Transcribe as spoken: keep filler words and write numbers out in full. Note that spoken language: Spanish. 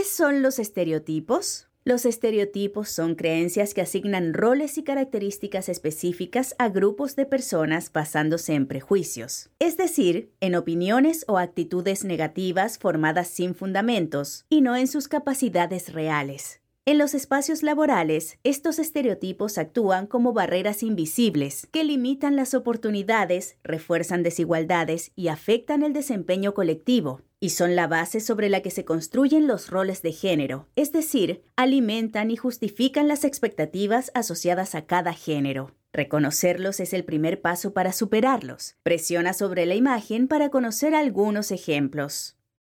son los estereotipos? Los estereotipos son creencias que asignan roles y características específicas a grupos de personas basándose en prejuicios, es decir, en opiniones o actitudes negativas formadas sin fundamentos y no en sus capacidades reales. En los espacios laborales, estos estereotipos actúan como barreras invisibles que limitan las oportunidades, refuerzan desigualdades y afectan el desempeño colectivo, y son la base sobre la que se construyen los roles de género, es decir, alimentan y justifican las expectativas asociadas a cada género. Reconocerlos es el primer paso para superarlos. Presiona sobre la imagen para conocer algunos ejemplos.